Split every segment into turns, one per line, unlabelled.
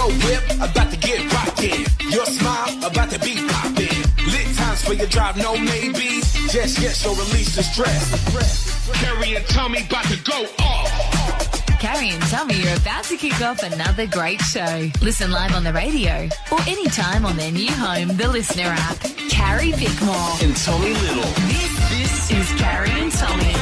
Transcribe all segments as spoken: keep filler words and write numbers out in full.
Your whip about to get rockin'. Your smile about to be poppin'. Lit times for your drive, no maybes. Just yes, so release the stress. Carrie and Tommy about to go off.
Carrie and Tommy are about to kick off another great show. Listen live on the radio or anytime on their new home, the Listener app. Carrie Bickmore
And Tommy Little.
This, this is Carrie and Tommy.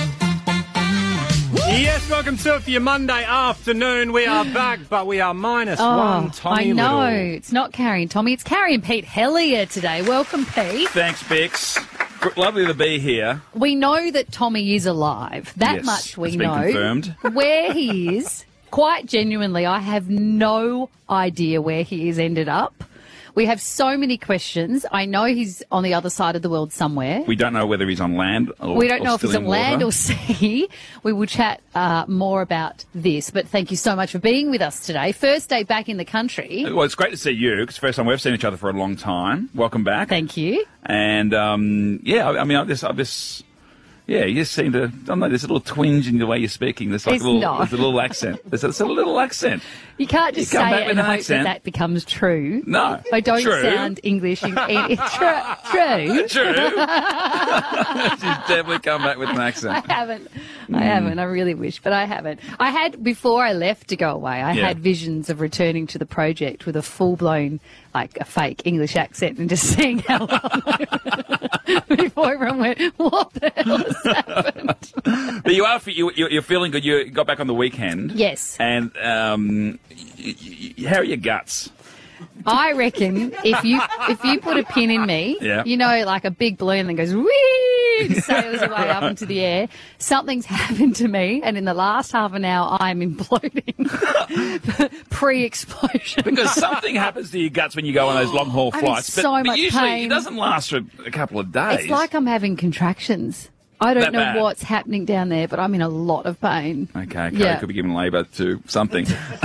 Yes, welcome to it for your Monday afternoon. We are back, but we are minus
Oh,
one Tommy
I know.
Little.
It's not Carrie and Tommy. It's Carrie and Pete Hellier today. Welcome, Pete.
Thanks, Bix. Lovely to be here.
We know that Tommy is alive. That
Yes,
much we
it's been
know.
confirmed.
Where he is, quite genuinely, I have no idea where he has ended up. We have so many questions. I know he's on the other side of the world somewhere.
We don't know whether he's on land or
We don't
or
know if
still
he's on
in
land
water.
or sea. We will chat uh, more about this. But thank you so much for being with us today. First day back in the country.
Well, it's great to see you. It's the first time we've seen each other for a long time. Welcome back.
Thank you.
And, um, yeah, I, I mean, I just, I just, yeah, you just seem to, I don't know, there's a little twinge in the way you're speaking. There's like
It's
a little,
not.
there's a little accent. There's a, there's a little accent.
You can't just
You come
say
back
it
with
and
an
hope
accent.
that that becomes true.
No.
I don't
True.
sound English. In, in, true. True.
True. She's definitely come back with an accent.
I haven't. I haven't. I really wish, but I haven't. I had, before I left to go away, I
Yeah.
had visions of returning to the project with a full-blown, like a fake English accent and just seeing how long before everyone went, what the hell has happened?
But you are, you, you- you're feeling good. You got back on the weekend.
Yes.
And um, y- y- y- how are your guts?
I reckon if you if you put a pin in me,
Yeah.
you know, like a big balloon that goes whee and sails away up into the air, something's happened to me, and in the last half an hour, I'm imploding pre-explosion.
Because something happens to your guts when you go on those long haul
I'm in
flights.
so
but, but
much
usually
pain.
it doesn't last for a couple of days.
It's like I'm having contractions. I don't
That
know
bad?
what's happening down there, but I'm in a lot of pain.
Okay, okay,
Yeah.
could be given labour to something.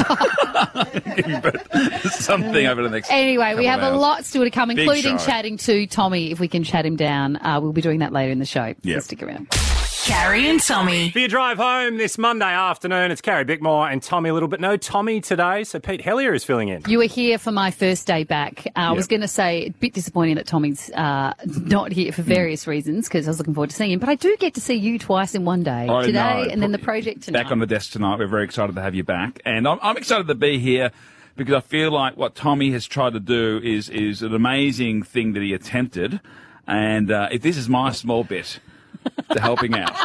But something over the next.
Anyway, we
couple
have
of
a
hours.
lot still to come,
Big
including
show.
chatting to Tommy, if we can chat him down. Uh, we'll be doing that later in the show.
Yep.
So stick around.
Carrie and Tommy.
For your drive home this Monday afternoon, it's Carrie Bickmore and Tommy Little, but no Tommy today, so Pete Hellier is filling in.
You were here for my first day back. Uh, I was
Yep.
going to say, a bit disappointing that Tommy's uh, not here for various reasons, because I was looking forward to seeing him. But I do get to see you twice in one day,
I
today
know.
and then the project tonight.
Back on the desk tonight. We're very excited to have you back. And I'm, I'm excited to be here because I feel like what Tommy has tried to do is, is an amazing thing that he attempted. And uh, if this is my small bit to helping out,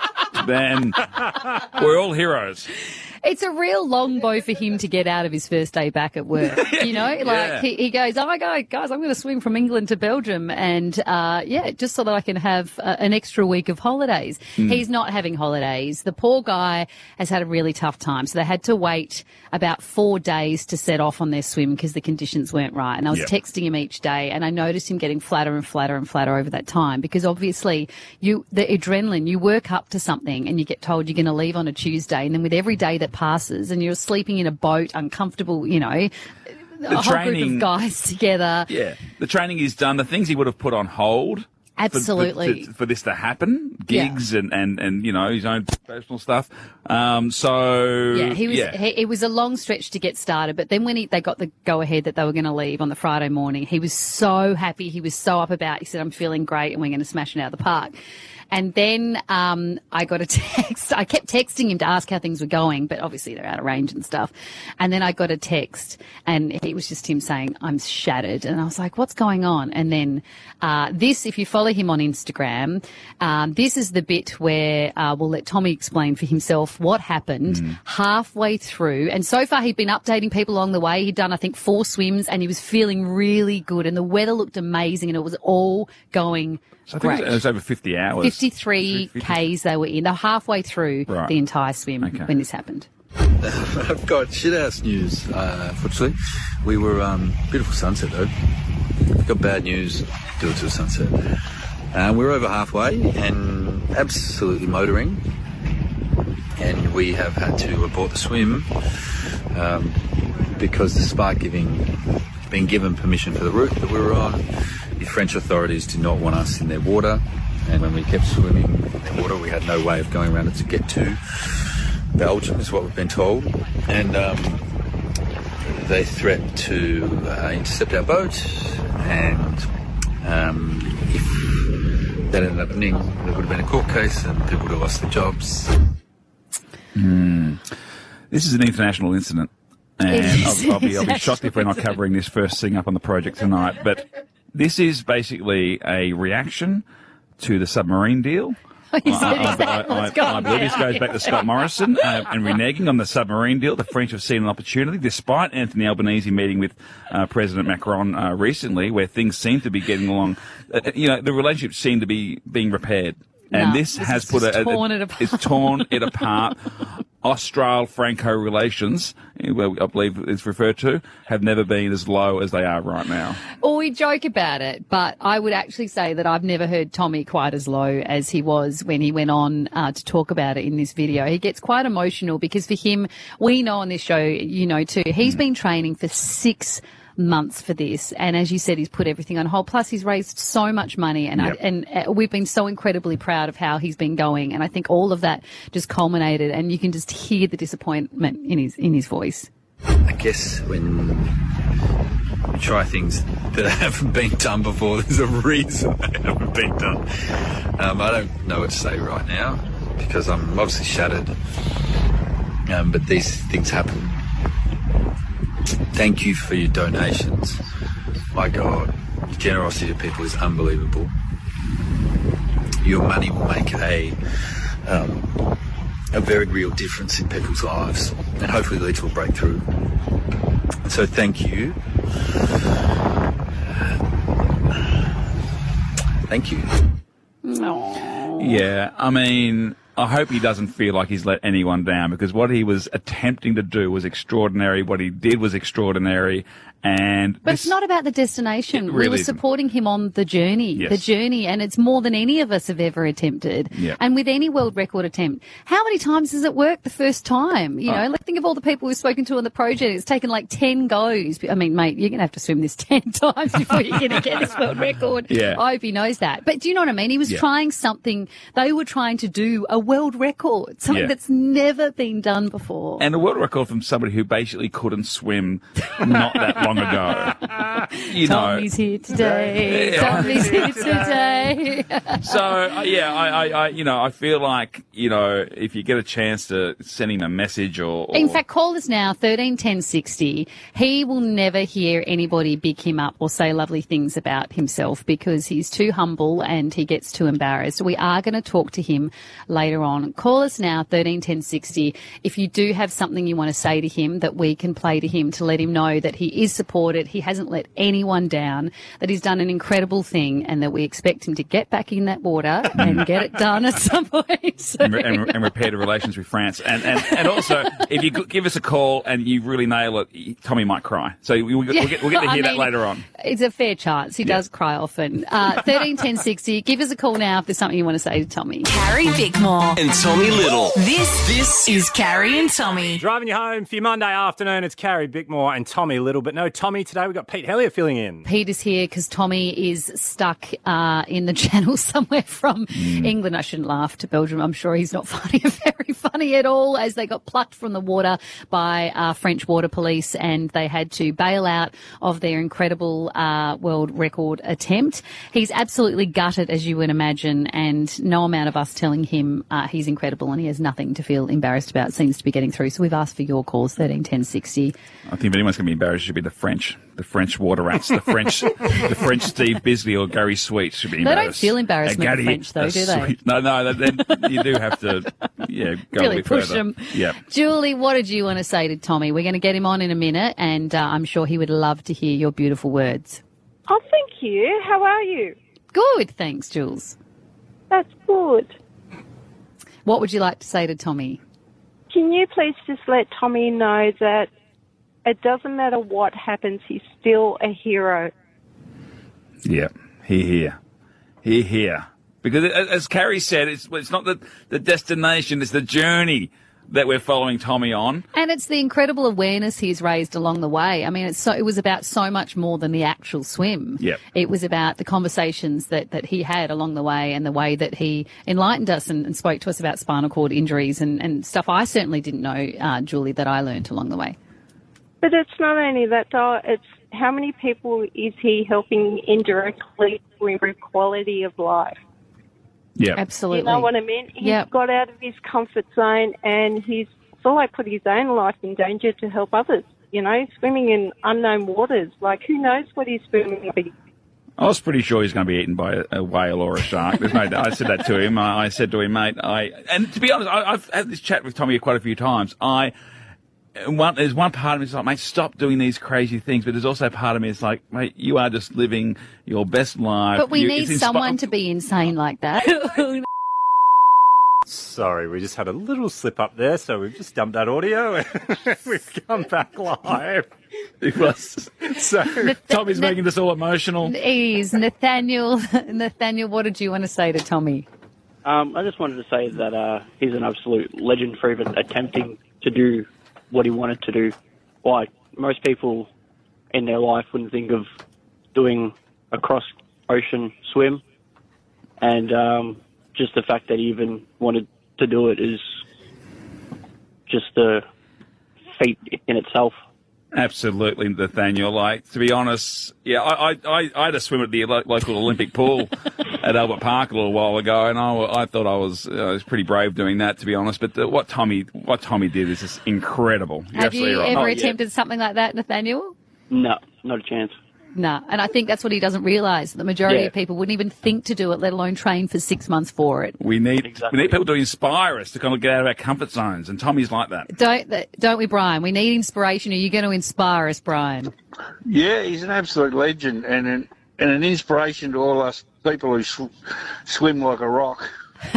then we're all heroes.
It's a real long bow for him to get out of his first day back at work. You know, like
Yeah.
he, he goes, oh my God, guys, I'm going to swing from England to Belgium. And uh, yeah, just so that I can have uh, an extra week of holidays.
Hmm.
He's not having holidays. The poor guy has had a really tough time. So they had to wait about four days to set off on their swim because the conditions weren't right. And I was
Yep.
texting him each day and I noticed him getting flatter and flatter and flatter over that time because obviously you, the adrenaline, you work up to something and you get told you're going to leave on a Tuesday. And then with every day that passes and you're sleeping in a boat, uncomfortable, you know, a whole group
training-
of guys together.
Yeah. The training is done. The things he would have put on hold. for-
Absolutely.
For, for, for this to happen, gigs and, and, and, you know, his own personal stuff. Um, so.
Yeah, he was.
yeah.
He, it was a long stretch to get started, but then when he, they got the go ahead that they were going to leave on the Friday morning, he was so happy. He was so up about. He said, "I'm feeling great, and we're going to smash it out of the park." And then um, I got a text. I kept texting him to ask how things were going, but obviously they're out of range and stuff. And then I got a text, and it was just him saying, "I'm shattered." And I was like, "What's going on?" And then uh, this, if you follow him on Instagram, um, this is the bit where uh, we'll let Tommy explain for himself what happened halfway through. And so far, he'd been updating people along the way. He'd done, I think, four swims, and he was feeling really good. And the weather looked amazing, and it was all going
So I think
great.
it was, it was over fifty hours.
fifty-three Ks they were in. They were halfway through
Right.
the entire swim
Okay.
when this happened.
I've got shit-ass news, uh, unfortunately. We were, um, beautiful sunset though. Got bad news, do it to a sunset. Uh, we were over halfway and absolutely motoring. And we have had to abort the swim, um, because the spark giving, being given permission for the route that we were on, the French authorities did not want us in their water. And when we kept swimming in their water, we had no way of going around it to get to Belgium, is what we've been told. And um, they threat to uh, intercept our boat, and um, if that ended up happening, there would have been a court case and people would have lost their jobs.
Mm. This is an international incident, and I'll, I'll, be, I'll be shocked if we're not covering this first thing up on the project tonight. But this is basically a reaction to the submarine deal.
Is it, is
I,
that
I, I,
what's going
I believe this
on?
goes back to Scott Morrison uh, and reneging on the submarine deal. The French have seen an opportunity, despite Anthony Albanese meeting with uh, President Macron uh, recently, where things seem to be getting along. Uh, you know, the relationship seemed to be being repaired. And
No,
this,
this
has
has
put a, a,
torn it apart.
It's torn it apart. Austral-Franco relations, where I believe it's referred to, have never been as low as they are right now.
Well, we joke about it, but I would actually say that I've never heard Tommy quite as low as he was when he went on uh, to talk about it in this video. He gets quite emotional because for him, we know on this show, you know too, he's been training for six months for this, and as you said, he's put everything on hold. Plus, he's raised so much money, and
Yep.
I, and uh, we've been so incredibly proud of how he's been going. And I think all of that just culminated, and you can just hear the disappointment in his in his voice.
I guess when you try things that haven't been done before, there's a reason they haven't been done. Um, I don't know what to say right now because I'm obviously shattered, um, but these things happen. Thank you for your donations. My God, the generosity of people is unbelievable. Your money will make a um, a very real difference in people's lives and hopefully lead to a breakthrough. And so thank you. Thank you.
Yeah, I mean, I hope he doesn't feel like he's let anyone down, because what he was attempting to do was extraordinary. What he did was extraordinary. And
But
this-
it's not about the destination.
It
we
really
were
isn't.
supporting him on the journey,
Yes.
the journey, and it's more than any of us have ever attempted.
Yeah.
And with any world record attempt, how many times does it work the first time? You know,
Oh.
like think of all the people we've spoken to on the project. It's taken like ten goes. I mean, mate, you're going to have to swim this ten times before you're going to get this world record.
Yeah.
I hope he knows that. But do you know what I mean? He was
Yeah.
trying something. They were trying to do a world record, something
Yeah.
that's never been done before.
And a world record from somebody who basically couldn't swim not that long ago. You know.
Tommy's here today.
Yeah.
Tommy's here today.
So uh, yeah, I, I, I, you know, I feel like, you know, if you get a chance to send him a message or, or
In fact, call us now, thirteen ten sixty. He will never hear anybody big him up or say lovely things about himself because he's too humble and he gets too embarrassed. We are going to talk to him later on. Call us now, thirteen ten sixty. If you do have something you want to say to him that we can play to him to let him know that he is supported, he hasn't let anyone down, that he's done an incredible thing, and that we expect him to get back in that water and get it done at some point. So-
and, and, and repair the relations with France. And, and, and also, if you could give us a call and you really nail it, Tommy might cry. So we, we'll,
Yeah,
we'll, get, we'll get to
I
hear that
mean,
later on.
It's a fair chance. He
Yeah.
does cry often. Uh, thirteen ten sixty. Give us a call now if there's something you want to say to Tommy.
Carrie Bickmore.
And Tommy Little.
This, this is Carrie and Tommy.
Driving you home for your Monday afternoon, it's Carrie Bickmore and Tommy Little. But no Tommy today, we've got Pete Hellier filling in.
Pete is here because Tommy is stuck uh, in the channel somewhere from England. I shouldn't laugh to Belgium. I'm sure he's not funny, very funny at all, as they got plucked from the water by uh, French water police and they had to bail out of their incredible uh, world record attempt. He's absolutely gutted, as you would imagine, and no amount of us telling him uh, he's incredible and he has nothing to feel embarrassed about seems to be getting through. So we've asked for your calls, thirteen ten sixty.
I think if anyone's going to be embarrassed, it should be the French. The French water rats, the French, the French Steve Bisley or Gary Sweet should be
They don't
embarrassed.
feel embarrassment,
Uh,
the
Gary,
French, though,
uh,
do they?
Sweet. No, no, then you do have to, yeah, go
Really
a bit
push
further.
them.
Yeah.
Julie, what did you want to say to Tommy? We're going to get him on in a minute, and uh, I'm sure he would love to hear your beautiful words.
Oh, thank you. How are you?
Good, thanks, Jules.
That's good.
What would you like to say to Tommy?
Can you please just let Tommy know that it doesn't matter what happens, he's still a hero.
Yeah, here, here, here, here. Because a- as Carrie said, it's it's not the the destination; it's the journey that we're following Tommy on.
And it's the incredible awareness he's raised along the way. I mean, it's so, it was about so much more than the actual swim.
Yep.
It was about the conversations that, that he had along the way and the way that he enlightened us and, and spoke to us about spinal cord injuries and, and stuff I certainly didn't know, uh, Julie, that I learnt along the way.
But it's not only that, Di, it's how many people is he helping indirectly to improve quality of life?
Yeah.
Absolutely.
You know what I mean? He's
Yep.
got out of his comfort zone and he's feel like put his own life in danger to help others. You know, swimming in unknown waters. Like, who knows what he's swimming in?
I was pretty sure he's going to be eaten by a, a whale or a shark. There's no, I said that to him. I, I said to him, mate, I, and to be honest, I, I've had this chat with Tommy quite a few times. I, one, there's one part of me that's like, mate, stop doing these crazy things. But there's also a part of me that's like, mate, you are just living your best life.
But we
You-
need
it's inspi-
someone to be insane like that.
Sorry, we just had a little slip up there, so we've just dumped that audio and we've come back live.
It was.
So
Tommy's making this all emotional.
He is. Nathaniel, Nathaniel, what did you want to say to Tommy?
Um, I just wanted to say that uh, he's an absolute legend for even attempting to do what he wanted to do. Why? Most people in their life wouldn't think of doing a cross-ocean swim, and um, just the fact that he even wanted to do it is just a feat in itself.
Absolutely, Nathaniel. Like, to be honest, yeah, I, I, I, I had a swim at the lo- local Olympic pool at Albert Park a little while ago, and I, I thought I was, uh, I was pretty brave doing that, to be honest. But the, what Tommy, what Tommy did is just incredible. You're
Have you
absolutely right.
ever
Oh, yeah.
attempted something like that, Nathaniel?
No, not a chance.
No. And I think that's what he doesn't realise. The majority
Yeah.
of people wouldn't even think to do it, let alone train for six months for it.
We need,
Exactly.
we need people to inspire us to kind of get out of our comfort zones, and Tommy's like that.
Don't don't we, Brian? We need inspiration. Are you going to inspire us, Brian?
Yeah, he's an absolute legend and an, and an inspiration to all us people who sw- swim like a rock.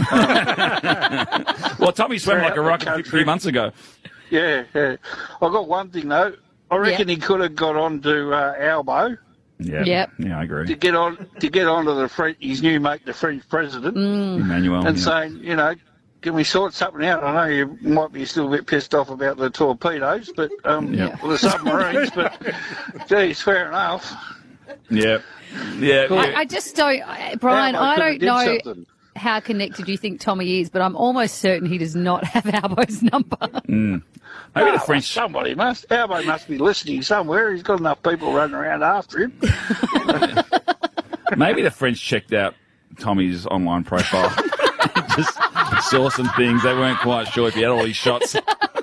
Well, Tommy swam
Throughout
like a
the
rocket a few
country.
months ago.
Yeah, yeah. I've got one thing, though. I reckon
Yeah.
he could have got on to uh, Albo
Yeah,
Yep.
yeah, I agree.
to get on to get onto the French, his new mate, the French president,
Emmanuel.
and
yeah.
saying, you know, can we sort something out? I know you might be still a bit pissed off about the torpedoes, but um,
Yeah.
well, the submarines, but geez, fair enough.
yeah, yeah,
I,
yeah.
I just don't, I- Brian,
Albo
I
could have
don't
did
know
something.
how connected you think Tommy is, but I'm almost certain he does not have Albo's number.
Maybe the
Oh,
French.
Somebody must. Albo must be listening somewhere. He's got enough people running around after him.
Maybe the French checked out Tommy's online profile. Just saw some things they weren't quite sure if he had all these shots.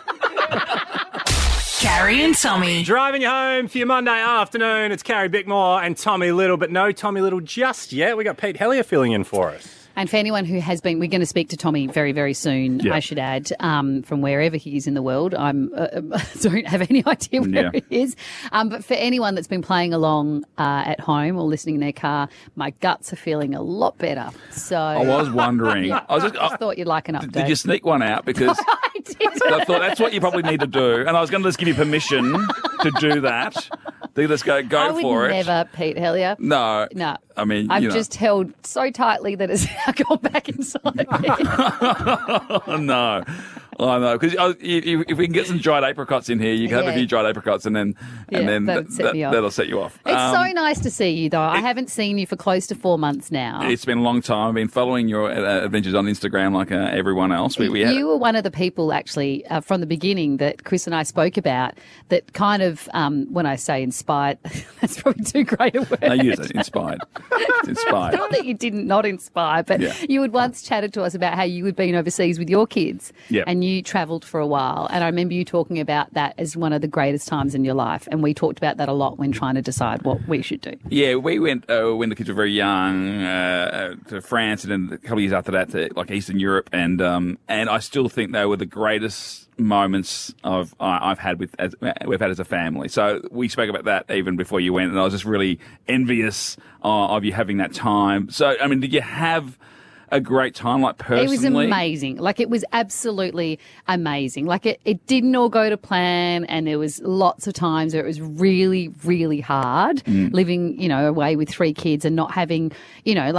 Carrie and Tommy.
Driving you home for your Monday afternoon, it's Carrie Bickmore and Tommy Little, but no Tommy Little just yet. We got Pete Hellier filling in for us.
And for anyone who has been, we're going to speak to Tommy very, very soon,
Yeah.
I should add, um, from wherever he is in the world. I am uh, don't have any idea where
Yeah.
he is. Um, but for anyone that's been playing along uh, at home or listening in their car, my guts are feeling a lot better. So
I was wondering. I was just,
I just thought you'd like an update.
did you sneak one out? Because
I did.
I thought that's what you probably need to do. And I was going to just give you permission to do that. To just go, go
I would
for it.
never, Pete Hellier.
No.
No.
I mean,
I've
you know.
just held so tightly that it's now gone back inside me.
Oh, no. I know. Because if if we can get some dried apricots in here, you can have
Yeah.
a few dried apricots and then,
Yeah,
and then
that'd set me off.
that'll set you off.
It's
Um,
so nice to see you, though. I haven't seen you for close to four months now.
It's been a long time. I've been following your uh, adventures on Instagram like uh, everyone else. We, we had,
You were one of the people, actually, uh, from the beginning that Chris and I spoke about that kind of, um, when I say inspired, that's probably too great a word.
I use it. Inspired. It's inspired.
Not that you didn't not inspire, but
Yeah.
you had once chatted to us about how you had been overseas with your kids
Yep.
and you travelled for a while. And I remember you talking about that as one of the greatest times in your life. And we talked about that a lot when trying to decide what we should do.
Yeah, we went uh, when the kids were very young uh, uh, to France, and then a couple of years after that to like Eastern Europe, and um, and I still think they were the greatest moments of uh, I've had with as, we've had as a family. So we spoke about that even before you went, and I was just really envious uh, of you having that time. So I mean, did you have a great time, like personally?
It was amazing. Like, it was absolutely amazing. Like, it, it didn't all go to plan, and there was lots of times where it was really, really hard
Mm.
living, you know, away with three kids and not having, you know, like,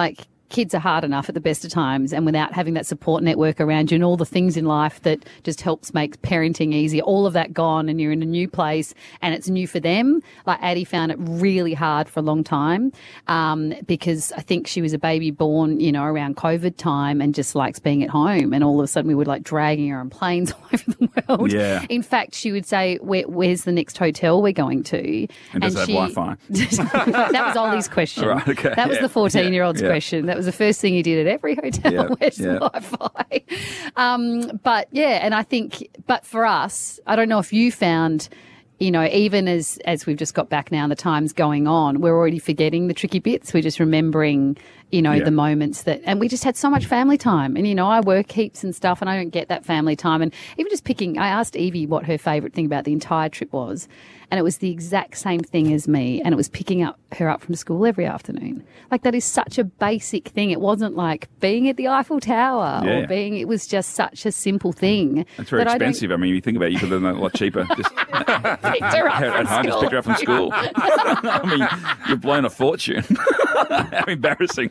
kids are hard enough at the best of times, and without having that support network around you and all the things in life that just helps make parenting easier, all of that gone, and you're in a new place and it's new for them. Like Addie found it really hard for a long time um, because I think she was a baby born, you know, around COVID time and just likes being at home. And all of a sudden we were like dragging her on planes all over the world.
Yeah.
In fact, she would say, Where, where's the next hotel we're going to?
And does
and
it have
she,
Wi-Fi?
That was Ollie's question.
Right, okay.
That was
Yeah.
the fourteen-year-old's
Yeah.
question. That was the first thing he did at every hotel.
Yeah.
Where's
Yeah.
the Wi-Fi? Um, but, yeah, and I think, but for us, I don't know if you found, you know, even as, as we've just got back now and the time's going on, we're already forgetting the tricky bits. We're just remembering, you know,
Yeah.
the moments that, and we just had so much family time. And, you know, I work heaps and stuff and I don't get that family time. And even just picking, I asked Evie what her favourite thing about the entire trip was. And it was the exact same thing as me. And it was picking up her up from school every afternoon. Like, that is such a basic thing. It wasn't like being at the Eiffel Tower
Yeah.
or being, it was just such a simple thing.
It's very
that I don't-
expensive. I, mean, you think about it, you could have done it a lot cheaper. Just
Picked her up
at
from
home, just
school.
picked her up from school. I mean, you're blowing a fortune. How embarrassing.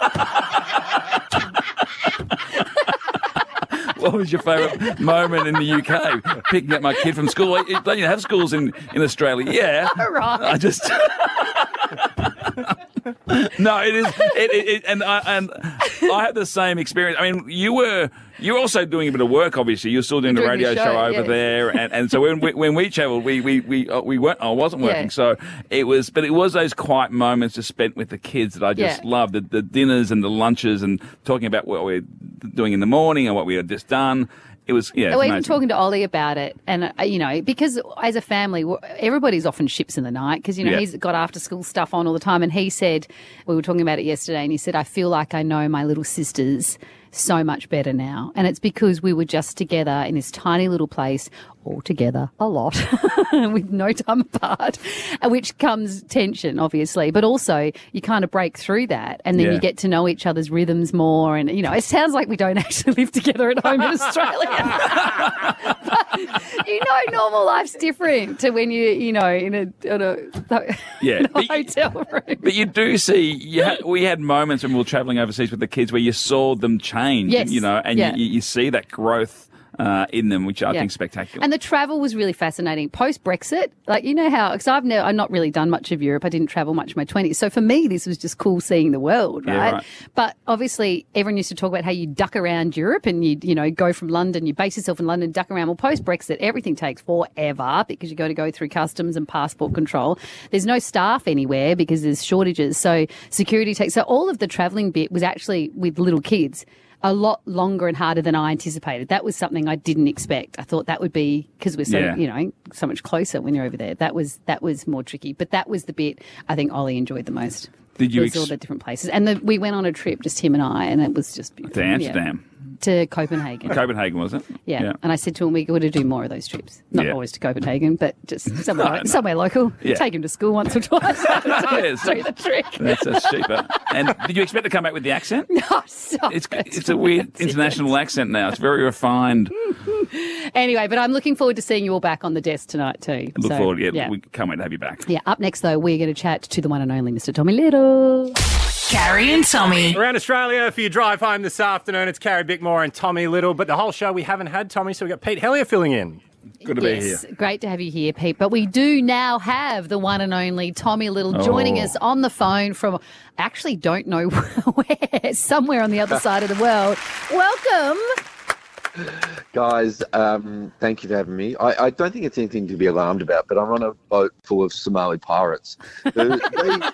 What was your favourite moment in the U K? Picking up my kid from school. Don't you have schools in, in Australia? Yeah.
Right.
I just... No, it is, it, it, it, and I and I had the same experience. I mean, you were you were also doing a bit of work. Obviously, you're still doing the
Doing
radio
the
show,
show,
over
yes.
there, and, and so when we, when we travelled, we we we uh, we weren't. I wasn't working,
Yeah.
so it was. But it was those quiet moments just spent with the kids that I just
Yeah.
loved. The, the dinners and the lunches and talking about what we're doing in the morning and what we had just done. It was, yeah. it's
Or even
amazing.
talking to Ollie about it. And, uh, you know, because as a family, w- everybody's often ships in the night because, you know,
Yeah.
he's got after school stuff on all the time. And he said, we were talking about it yesterday, and he said, I feel like I know my little sisters so much better now. And it's because we were just together in this tiny little place, all together a lot, with no time apart, uh, which comes tension, obviously. But also, you kind of break through that, and then
Yeah.
you get to know each other's rhythms more. And, you know, it sounds like we don't actually live together at home in Australia. But, you know, normal life's different to when you, you know, in a, in a,
Yeah,
in a
but you-
hotel room.
But you do see, you ha- we had moments when we were travelling overseas with the kids where you saw them change,
Yes,
you know, and
yeah.
you, you see that growth uh, in them, which I
Yeah.
think is spectacular.
And the travel was really fascinating. Post Brexit, like, you know how, because I've never, I've not really done much of Europe. I didn't travel much in my twenties. So for me, this was just cool seeing the world,
Yeah,
right?
right.
But obviously, everyone used to talk about how you duck around Europe and you, you know, go from London, you base yourself in London, duck around. Well, post Brexit, everything takes forever because you got to go through customs and passport control. There's no staff anywhere because there's shortages. So security takes, so all of the traveling bit was actually with little kids. A lot longer and harder than I anticipated. That was something I didn't expect. I thought that would be, because we're so,
Yeah.
you know, so much closer when you're over there. That was that was more tricky. But that was the bit I think Ollie enjoyed the most.
Did you
was
ex-
all the different places, and the, we went on a trip, just him and I, and it was just beautiful.
to Amsterdam.
Yeah. To Copenhagen.
Copenhagen, was it?
Yeah. And I said to him, we got to do more of those trips. Not
Yeah.
always to Copenhagen, but just somewhere,
No, no.
somewhere local.
Yeah.
Take him to school once or twice.
Yes.
Do the trick.
That's, that's cheaper. And did you expect to come back with the accent?
No, stop
It's
it.
it's a weird
That's it.
international accent now. It's very refined.
Anyway, but I'm looking forward to seeing you all back on the desk tonight too.
Look
So,
forward. Yeah,
yeah.
we can't wait to have you back.
Yeah, up next, though, we're going to chat to the one and only Mister Tommy Little.
Carrie and Tommy.
Around Australia for your drive home this afternoon, it's Carrie Bickmore and Tommy Little. But the whole show we haven't had Tommy, so we've got Pete Hellier filling in.
Good to be
Yes,
here.
great to have you here, Pete. But we do now have the one and only Tommy Little joining
Oh.
us on the phone from, I actually don't know where, somewhere on the other side of the world. Welcome.
Guys, um, thank you for having me. I, I don't think it's anything to be alarmed about, but I'm on a boat full of Somali pirates. They, they, they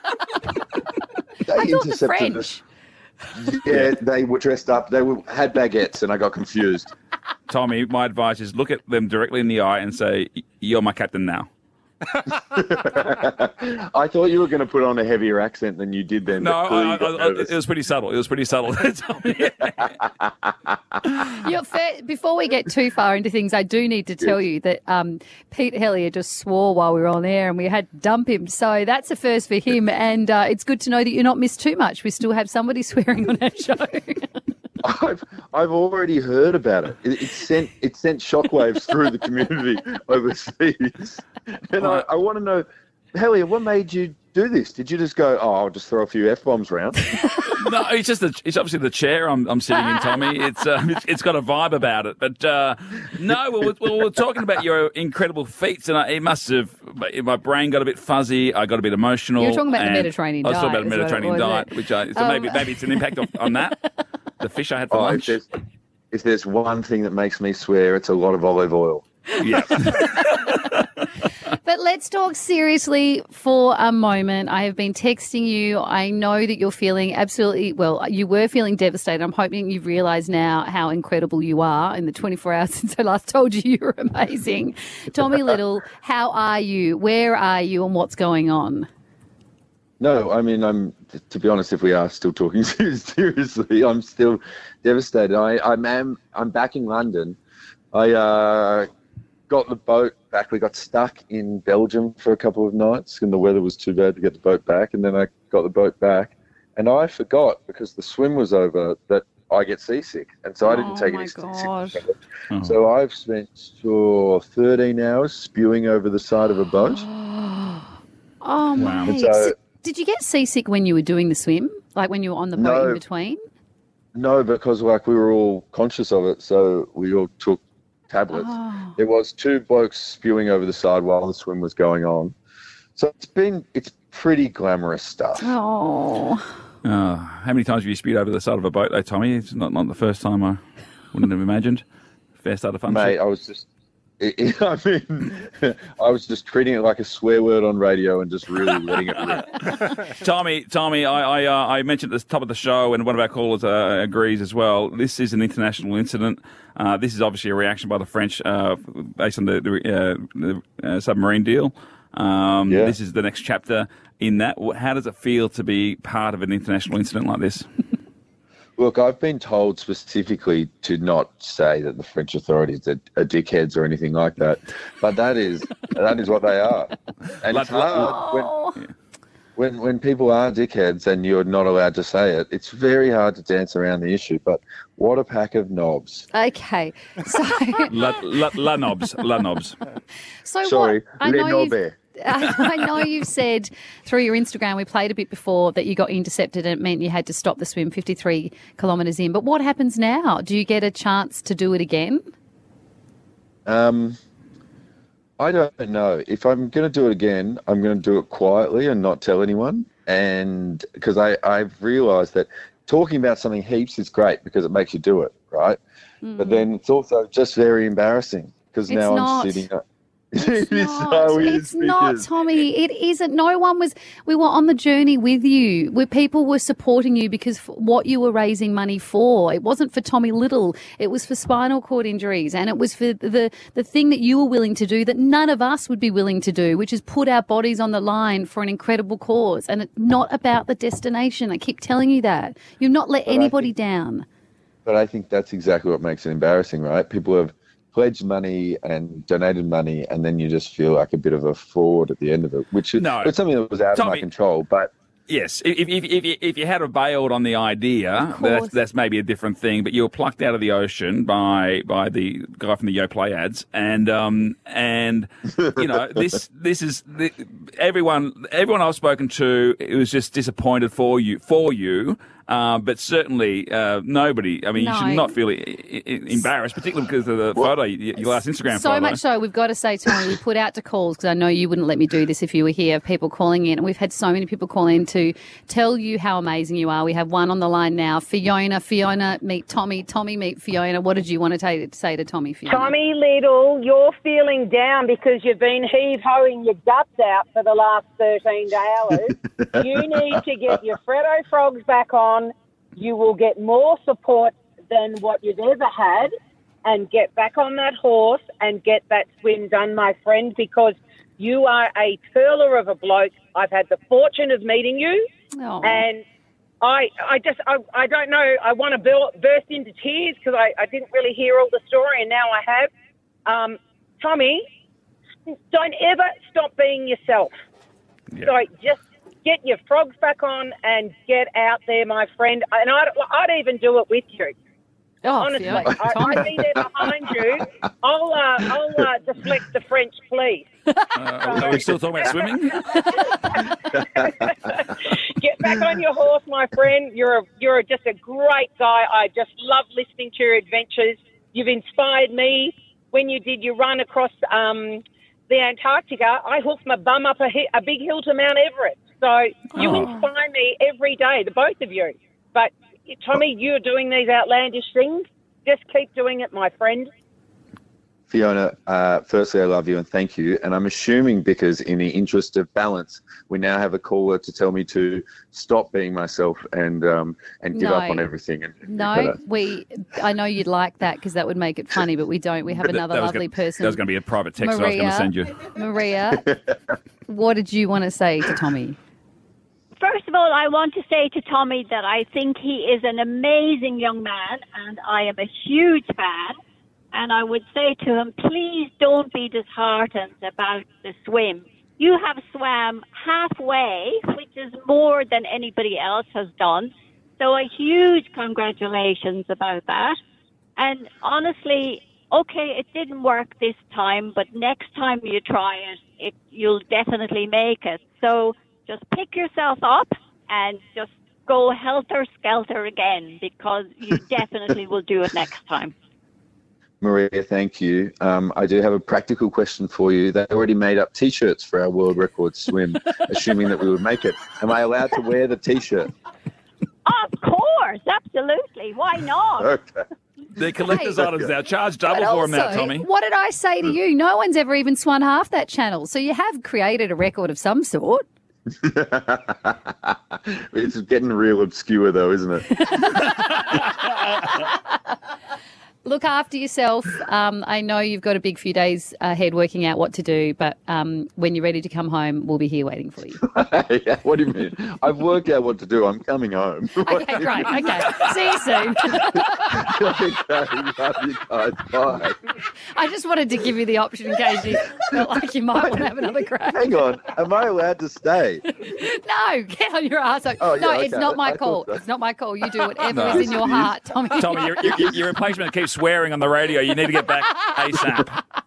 I thought the
intercepted us.
French.
Yeah, they were dressed up. They were, had baguettes, and I got confused.
Tommy, my advice is look at them directly in the eye and say, "You're my captain now."
I thought you were going to put on a heavier accent than you did then.
No,
but clearly
I,
you got
I, I,
nervous.
it was pretty subtle. It was pretty subtle. Tommy.
You're fair, before we get too far into things, I do need to tell you that um, Pete Hellier just swore while we were on air and we had to dump him. So that's a first for him. And uh, it's good to know that you're not missed too much. We still have somebody swearing on our show.
I've I've already heard about it. It, it sent it sent shockwaves through the community overseas, and I, I want to know, Hellier, what made you do this? Did you just go, oh, I'll just throw a few F-bombs around?
No, it's just the, it's obviously the chair I'm, I'm sitting in, Tommy. It's, uh, it's it's got a vibe about it. But uh, no, we were, we were talking about your incredible feats, and I, it must have my brain got a bit fuzzy. I got a bit emotional.
You were talking about the
and
Mediterranean
I was talking
diet
about the
as well,
Mediterranean
wasn't
diet,
it?
which I, so
Um,
maybe maybe it's an impact of, on that. The fish I had for
Oh, if
lunch.
there's, if there's one thing that makes me swear, it's a lot of olive oil.
Yeah.
But let's talk seriously for a moment. I have been texting you. I know that you're feeling absolutely, well, you were feeling devastated. I'm hoping you've realised now how incredible you are in the twenty-four hours since I last told you you were amazing. Tommy Little, how are you? Where are you and what's going on?
No, I mean, I'm, to be honest, if we are still talking seriously, I'm still devastated. I, I'm, am, I'm back in London. I uh, got the boat back. We got stuck in Belgium for a couple of nights and the weather was too bad to get the boat back. And then I got the boat back and I forgot, because the swim was over, that I get seasick. And so I didn't
Oh,
take
my
any
God.
seasick.
Oh.
So I've spent for thirteen hours spewing over the side of a boat.
Oh,
Wow.
mate.
So-
So did you get seasick when you were doing the swim? Like when you were on the boat
No.
in between?
No, because like we were all conscious of it, so we all took tablets.
Oh.
There was two blokes spewing over the side while the swim was going on. So it's been it's pretty glamorous stuff.
Oh.
Oh, how many times have you spewed over the side of a boat, though, Tommy? It's not not the first time. I wouldn't have imagined. Fair start of fun.
Mate, I was just I I mean, I was just treating it like a swear word on radio and just really letting it rip.
Tommy, Tommy, I I, uh, I mentioned at the top of the show, and one of our callers uh, agrees as well. This is an international incident. Uh, this is obviously a reaction by the French uh, based on the, the, uh, the uh, submarine deal. Um,
Yeah.
This is the next chapter in that. How does it feel to be part of an international incident like this?
Look, I've been told specifically to not say that the French authorities are, are dickheads or anything like that, but that is that is what they are. And it's hard when, when when people are dickheads and you're not allowed to say it. It's very hard to dance around the issue. But what a pack of knobs!
Okay. So,
La, la, la knobs, la knobs.
so
Sorry,
what? I know
les
you've-
knobs.
I I know you've said through your Instagram, we played a bit before, that you got intercepted and it meant you had to stop the swim fifty-three kilometres in. But what happens now? Do you get a chance to do it again?
Um, I don't know. If I'm going to do it again, I'm going to do it quietly and not tell anyone. And because I I've realised that talking about something heaps is great because it makes you do it, right? But then it's also just very embarrassing because
It's
now
not.
I'm sitting.
It's
It is
not.
so
It's
is
not,
because-
Tommy. It isn't. No one was. We were on the journey with you, where people were supporting you because f- what you were raising money for. It wasn't for Tommy Little. It was for spinal cord injuries, and it was for the the thing that you were willing to do that none of us would be willing to do, which is put our bodies on the line for an incredible cause. And it's not about the destination. I keep telling you that. You've not let
But I
anybody
think-
down.
But I think that's exactly what makes it embarrassing, right? People have pledged money and donated money, and then you just feel like a bit of a fraud at the end of it, which is
No.
it's something that was out of my
Tommy-
control. But
Yes, if if if you, if you had have bailed on the idea,
course.
that's that's maybe a different thing. But you were plucked out of the ocean by by the guy from the Yo Play ads, and um and you know this this is the, everyone everyone I've spoken to, it was just disappointed for you for you. Uh, but certainly uh, nobody. I mean, you
No.
should not feel I- I- embarrassed, particularly because of the photo, your your last Instagram
So
photo.
much so, we've got to say, Tony, we put out to calls because I know you wouldn't let me do this if you were here, people calling in. And we've had so many people call in to tell you how amazing you are. We have one on the line now. Fiona, Fiona, meet Tommy. Tommy, meet Fiona. What did you want to ta- say to Tommy, Fiona?
Tommy Little, you're feeling down because you've been heave-hoing your guts out for the last thirteen hours. You need to get your Freddo Frogs back on. You will get more support than what you've ever had, and get back on that horse and get that swim done, my friend, because you are a pearler of a bloke. I've had the fortune of meeting you,
Oh.
and I, I just, I, I don't know. I want to burst into tears because I, I didn't really hear all the story, and now I have. Um, Tommy, don't ever stop being yourself.
Yeah.
So just get your frogs back on and get out there, my friend. And I'd, I'd even do it with you.
Oh,
Honestly,
Fiona.
I, I'd be there behind you. I'll, uh, I'll uh, deflect the French, please.
Uh, are we still talking about swimming?
Get back on your horse, my friend. You're a, you're just a great guy. I just love listening to your adventures. You've inspired me. When you did your run across um, the Antarctica, I hooked my bum up a, hi- a big hill to Mount Everest. So you
Oh.
inspire me every day, the both of you. But, Tommy, you're doing these outlandish things. Just keep doing it, my friend.
Fiona, uh, firstly, I love you and thank you. And I'm assuming because in the interest of balance, we now have a caller to tell me to stop being myself and um, and give
No.
up on everything. And
No, we. I know you'd like that because that would make it funny, but we don't. We have
But that-
another
that was
lovely
gonna-
person.
That was going to be a private text that I was going to send you.
Maria, what did you want to say to Tommy?
First of all, I want to say to Tommy that I think he is an amazing young man, and I am a huge fan. And I would say to him, please don't be disheartened about the swim. You have swam halfway, which is more than anybody else has done. So a huge congratulations about that. And honestly, okay, it didn't work this time, but next time you try it, it you'll definitely make it. So just pick yourself up and just go helter-skelter again, because you definitely will do it next time.
Maria, thank you. Um, I do have a practical question for you. They already made up T-shirts for our world record swim, assuming that we would make it. Am I allowed to wear the T-shirt?
Of course, absolutely. Why not?
Okay.
They're collector's
Hey.
items now. Charge double
But
for them now,
also,
Tommy.
what did I say to you? No one's ever even swum half that channel. So you have created a record of some sort.
It's getting real obscure, though, isn't it?
Look after yourself. Um, I know you've got a big few days ahead working out what to do, but um, when you're ready to come home, we'll be here waiting for you.
Yeah, what do you mean? I've worked out what to do. I'm coming home.
Okay, great. Okay. See you soon.
Okay, love you guys. Bye.
I just wanted to give you the option in case you felt like you might want to have another crack.
Hang on. Am I allowed to stay?
No, get on your ass.
Oh, yeah,
no,
okay.
it's not my
I thought
call.
so.
It's not my call. You do whatever
No.
is in your heart, Tommy.
Tommy, your, your, your replacement keeps swearing on the radio. You need to get back ASAP.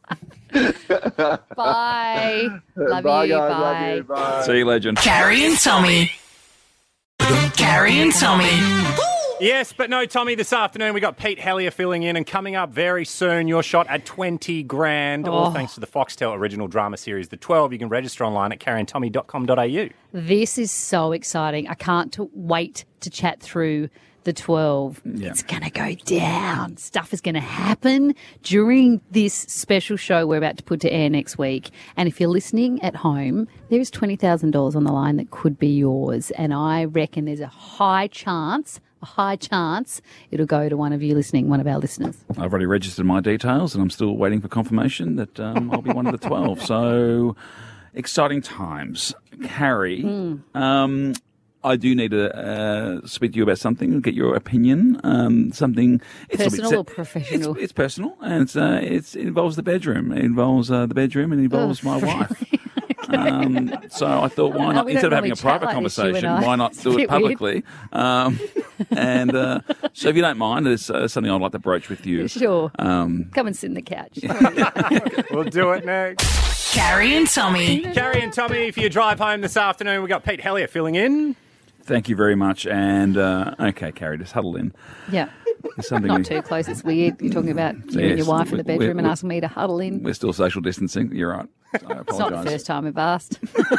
Bye. Love
Bye,
you.
guys.
Bye.
Love you. Bye.
See you, legend.
Carrie and Tommy. Carrie and Tommy.
Yes, but no, Tommy, this afternoon we got Pete Hellier filling in, and coming up very soon, your shot at twenty grand, all
Oh.
thanks to the Foxtel original drama series, The twelve. You can register online at carrie and tommy dot com dot a u.
This is so exciting. I can't t- wait to chat through the twelve.
Yeah.
It's going to go down. Stuff is going to happen during this special show we're about to put to air next week. And if you're listening at home, there is twenty thousand dollars on the line that could be yours. And I reckon there's a high chance, a high chance it'll go to one of you listening, one of our listeners.
I've already registered my details, and I'm still waiting for confirmation that um, I'll be one of the twelve. So, exciting times. Carrie, um, I do need to uh, speak to you about something, get your opinion. Um, something it's a bit
Personal
se-
or professional?
It's, it's personal, and it's, uh, it's, it involves the bedroom. It involves uh, the bedroom, and it involves
Oh,
my wife. Um, so I thought, why
No,
not,
we
instead
don't
of having
normally
a
chat
private
like this, you and
conversation,
I.
why not
It's a
do it
bit weird.
publicly? Um, and uh, so if you don't mind, there's uh, something I'd like to broach with you.
Sure.
Um,
Come and sit in the couch.
We'll do it next.
Carrie and Tommy.
Carrie and Tommy, for your drive home this afternoon, we got Pete Hellier filling in.
Thank you very much. And, uh, okay, Carrie, just huddle in.
Yeah.
There's something
Not
we-
too close. It's weird. You're talking about you and
Yes,
your wife in the
we- we-
bedroom and
we-
asking me to huddle in.
We're still social distancing. You're right. So I
It's not the
apologise.
first time we've asked.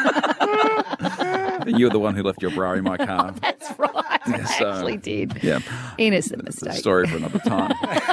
You're the one who left your bra in my car.
That's right. I
Yeah, so-
actually did.
Yeah.
Innocent
It's a
mistake.
story for another time.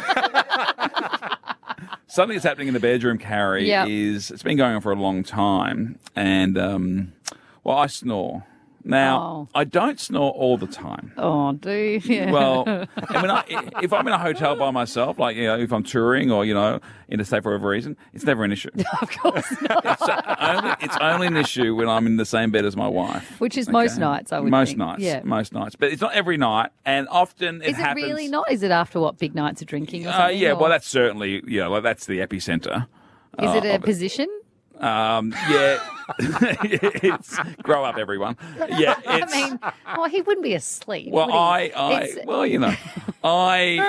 Something that's happening in the bedroom, Carrie,
Yeah.
is it's been going on for a long time. And, um, well, I snore. Now, I don't snore all the time.
Oh, do you? Yeah.
Well, I mean, I, if I'm in a hotel by myself, like, you know, if I'm touring or, you know, interstate for whatever reason, it's never an issue.
Of course not.
It's only, it's only an issue when I'm in the same bed as my wife.
Which is most nights, I would
Most
think.
nights.
Yeah.
Most nights. But it's not every night. And often it
Is it
happens.
really not? Is it after what, big nights of drinking or
Uh,
something?
yeah,
or-
well, that's certainly, yeah, well, that's the epicenter.
Is
uh,
it a
of
position?
Um, yeah. It's grow up, everyone. Yeah, it's,
I mean, oh, he wouldn't be asleep.
well,
would he?
I, I,
It's-
well, you know, I,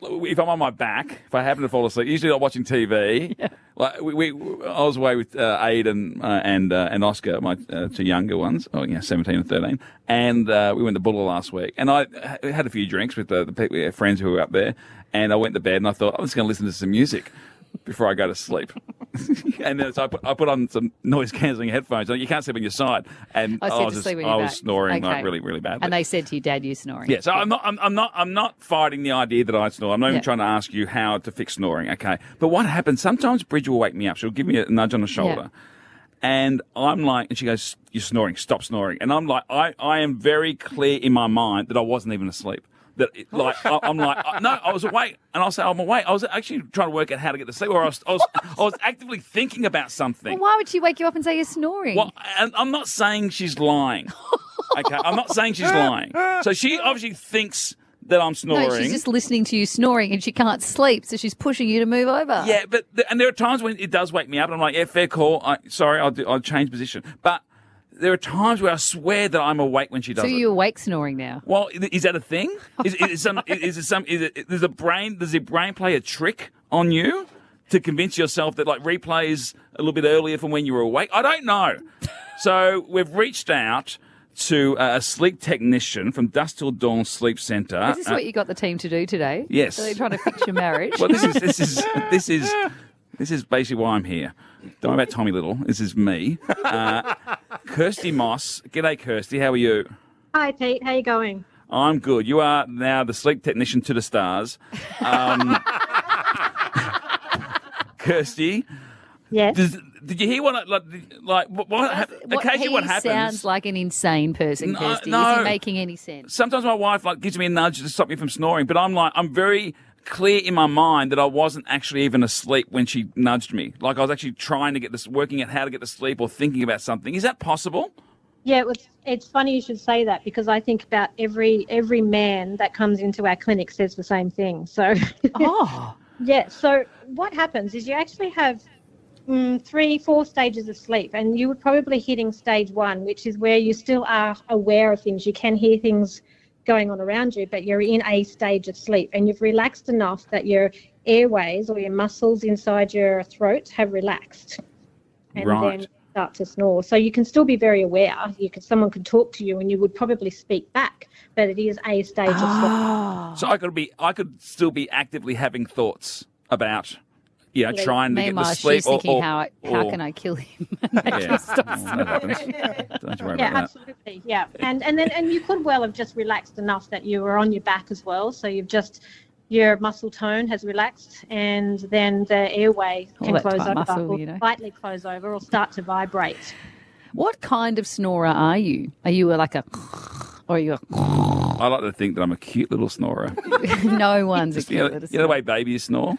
if I'm on my back, if I happen to fall asleep, usually I'm watching T V. Yeah. Like we, we, I was away with uh, Aiden uh, and uh, and Oscar, my uh, two younger ones, oh yeah, seventeen and thirteen, and uh, we went to Bulla last week, and I had a few drinks with the, the people, yeah, friends who were up there, and I went to bed and I thought I'm just going to listen to some music before I go to sleep. And then so I put, I put on some noise cancelling headphones. You can't sleep on your side, and
I,
I was, just, I was snoring
okay.
like really, really badly.
And they said to you, "Dad, you snoring."
Yeah, so I'm not, I'm, I'm not, I'm not fighting the idea that I snore. I'm not even
Yeah.
trying to ask you how to fix snoring. Okay, but what happens? Sometimes Bridget will wake me up. She'll give me a nudge on the shoulder, and I'm like, and she goes, "You're snoring. Stop snoring." And I'm like, I, I am very clear in my mind that I wasn't even asleep. That it, like I, I'm like no, I was awake, and I'll say I'm awake. I was actually trying to work out how to get to sleep, or I was I was, I was actively thinking about something.
Well, why would she wake you up and say you're snoring?
Well, and I'm not saying she's lying. Okay, I'm not saying she's lying. So she obviously thinks that I'm snoring.
No, she's just listening to you snoring and she can't sleep, so she's pushing you to move over.
Yeah, but th- and there are times when it does wake me up, and I'm like, yeah, fair call. I, sorry, I'll do, I'll change position, but. There are times where I swear that I'm awake when she does
So
it.
you awake snoring now?
Well, is that a thing? Is, is, some, is it some? Is it, does the brain? Does the brain play a trick on you to convince yourself that like replays a little bit earlier from when you were awake? I don't know. So we've reached out to uh, a sleep technician from Dusk Till Dawn Sleep Centre.
Is this
Uh,
what you got the team to do today?
Yes.
So they're trying to fix your marriage?
Well, this is this is this is this is basically why I'm here. Don't worry about Tommy Little. This is me. Uh, Kirsty Moss. G'day, Kirsty. How are you?
Hi, Pete. How you going?
I'm good. You are now the sleep technician to the stars. Um, Kirsty.
Yes.
Does, did you hear what I, like, like what, what, hap-
What,
occasionally
he
what happens?
sounds like an insane person,
No,
Kirsty.
no.
Is he making any sense?
Sometimes my wife like gives me a nudge to stop me from snoring, but I'm like, I'm very clear in my mind that I wasn't actually even asleep when she nudged me. Like I was actually trying to get this, working out how to get to sleep or thinking about something. Is that possible?
Yeah, it was, it's funny you should say that because I think about every every man that comes into our clinic says the same thing. So,
oh,
yeah. So what happens is you actually have mm, three, four stages of sleep, and you were probably hitting stage one, which is where you still are aware of things. You can hear things going on around you, but you're in a stage of sleep, and you've relaxed enough that your airways or your muscles inside your throat have relaxed, and
Right.
then start to snore. So you can still be very aware. You could, someone could talk to you, and you would probably speak back, but it is a stage of sleep.
So I could be, I could still be actively having thoughts about, you know, trying to get
Meanwhile,
to sleep.
she's thinking,
or, or,
how, I- how
or-
can I kill him?
Yeah, well, that happens. Don't you worry
Yeah,
about that.
absolutely. Yeah, and and then and you could well have just relaxed enough that you were on your back as well. So you've just your muscle tone has relaxed, and then the airway
All
can
that
close
tight
over,
muscle,
or
you know.
slightly close over, or start to vibrate.
What kind of snorer are you? Are you a, like a, or are you a?
I like to think that I'm a cute little snorer.
No one's a
Just, you know,
cute little
you know the way babies snore?